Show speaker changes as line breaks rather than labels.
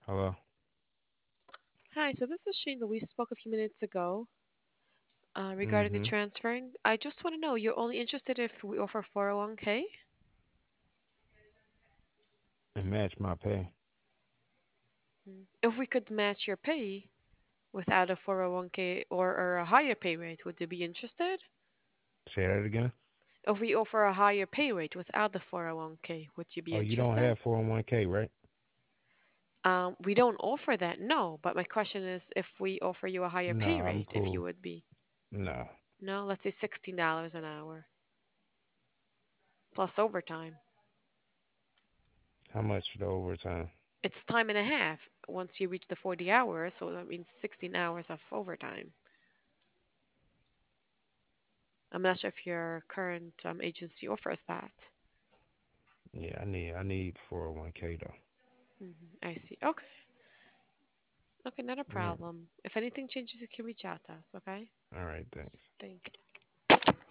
Hello.
Hi, so this is Shane. We spoke a few minutes ago regarding the
Mm-hmm.
transferring. I just want to know, you're only interested if we offer 401k?
And match my pay.
If we could match your pay without a 401k or a higher pay rate, would you be interested?
Say that again.
If we offer a higher pay rate without the 401k, would you be
Oh, you don't
interested?
have 401k, right?
We don't offer that, no. But my question is, if we offer you a higher
No,
pay
I'm
rate, if you
cool.
would be.
No.
No, let's say $16 an hour plus overtime.
How much for the overtime?
It's time and a half once you reach the 40 hours, so that means 16 hours of overtime. I'm not sure if your current agency offers that.
Yeah, I need 401k though.
I see. Okay. Okay, not a
Yeah.
problem. If anything changes, you can reach out to us, okay?
All right, thanks.
Thank you.